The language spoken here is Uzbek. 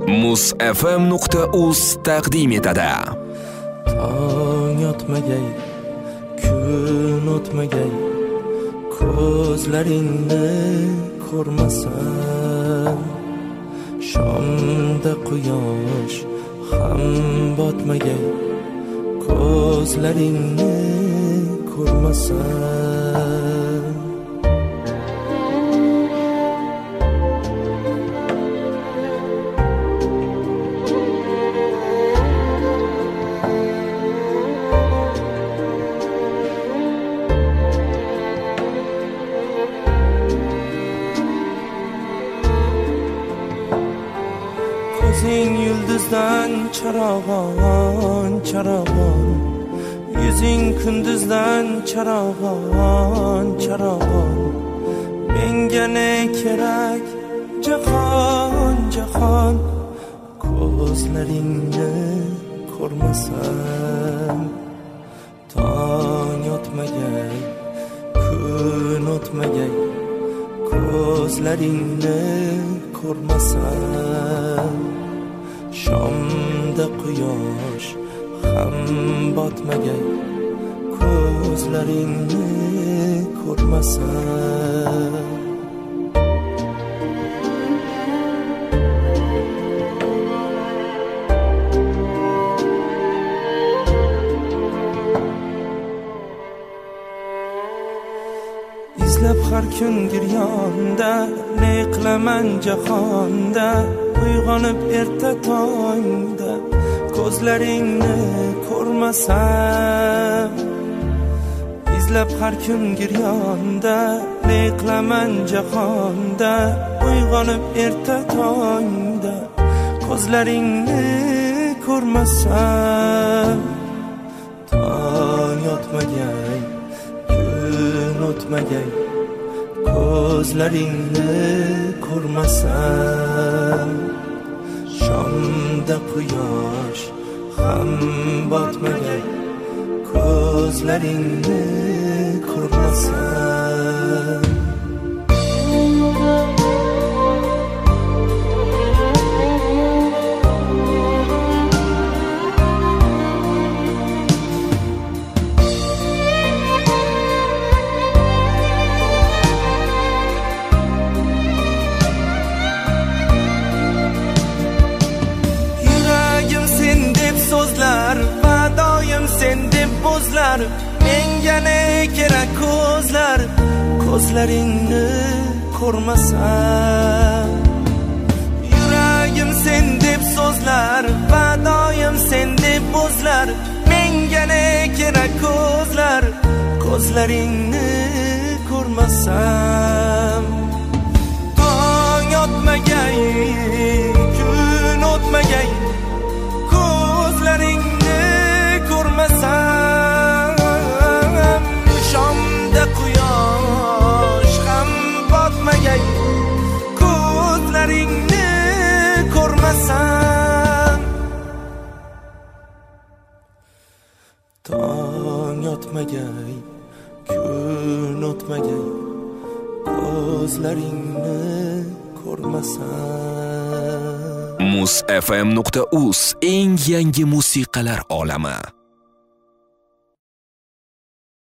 musfm.uz taqdim etadi. Tong yotmagay, kun o'tmagay, ko'zlaringni ko'rmasam, shomda quyosh ham botmagay, ko'zlaringni ko'rmasam. Ko'zing yulduzdan charog'on, charog'on, yuzing kunduzdan charog'on, charog'on. Menga ne kerak jahon, jahon, ko'zlaringni ko'rmasam. Tong yotmagay, kun o'tmagay, ko'zlaringni ko'rmasam, shomda quyosh ham botmagay, ko'zlaringni ko'rmasam. Izlab har kun giryonda, ne qilaman jahonda, uyg'onib erta tongda, ko'zlaringni ko'rmasam. Izlab har kun giryonda, ne qilaman jahonda, uyg'onib erta tongda, ko'zlaringni ko'rmasam. Tong yotmagay, kun o'tmagay, ko'zlaringni ko'rmasam, shomda quyosh ham botmagay, ko'zlaringni ko'rmasam. Sen deb bo'zlar, menga ne kerak ko'zlar, ko'zlaringni ko'rmasam. Yuragim sen deb so'zlar, va doim sen deb bo'zlar, menga ne kerak ko'zlar, ko'zlaringni ko'rmasam. Tong yotmagay, kun o'tmagay, ko'zlaringni ko'rmasam, shomda quyosh ham botmagay, ko'zlaringni ko'rmasam. Tong yotmagay, kun o'tmagay, ko'zlaringni ko'rmasam. musfm.uz eng yangi musiqalar olami.